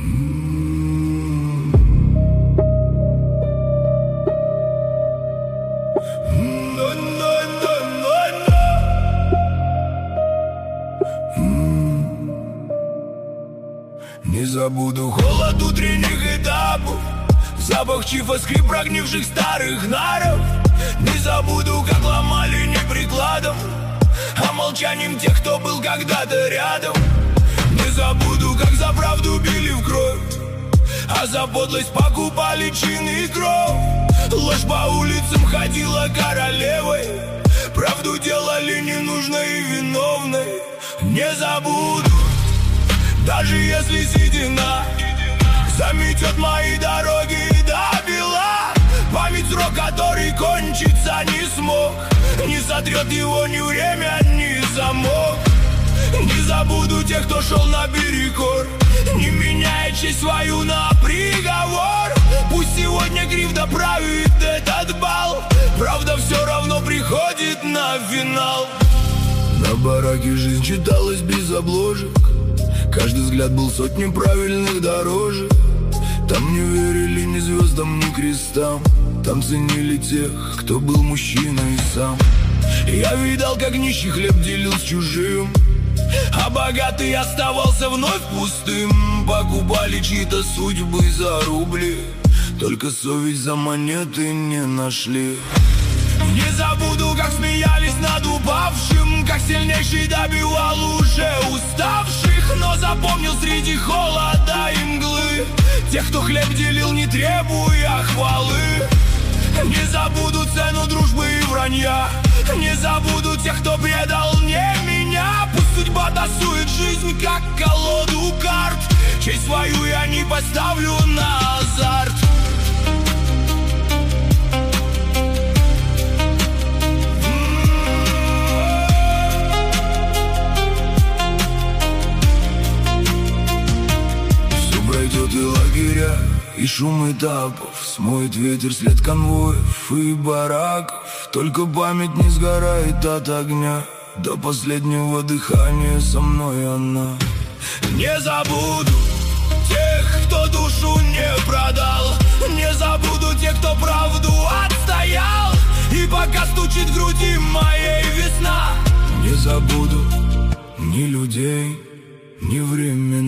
Не забуду холод утренних этапов, запах чифа, скрип прогнивших старых наров. Не забуду, как ломали не прикладом, а молчанием тех, кто был когда-то рядом. Не забуду, как за правду били в кровь, а за подлость покупали чин и кровь. Ложь по улицам ходила королевой, правду делали ненужной и виновной. Не забуду, даже если седина заметет мои дороги до бела. Память срок, который кончиться не смог, не сотрет его ни время, ни замок. Не забуду тех, кто шел наперекор, не меняя честь свою на приговор. Пусть сегодня гриф правит этот бал, правда все равно приходит на финал. На бараке жизнь читалась без обложек, каждый взгляд был сотней правильных дорожек. Там не верили ни звездам, ни крестам, там ценили тех, кто был мужчиной сам. Я видал, как нищий хлеб делил с чужим, а богатый оставался вновь пустым. Покупали чьи-то судьбы за рубли, только совесть за монеты не нашли. Не забуду, как смеялись над упавшим, как сильнейший добивал уже уставших. Но запомнил среди холода и мглы тех, кто хлеб делил, не требуя хвалы. Не забуду цену дружбы и вранья, не забуду тех, кто предал не меня. Пусть судьба тасует жизнь, как колоду карт, честь свою я не поставлю на азарт. Пройдет и лагеря, и шум этапов, смоет ветер след конвоев и бараков. Только память не сгорает от огня, до последнего дыхания со мной она. Не забуду тех, кто душу не продал, не забуду тех, кто правду отстоял. И пока стучит в груди моей весна, не забуду ни людей, ни времени.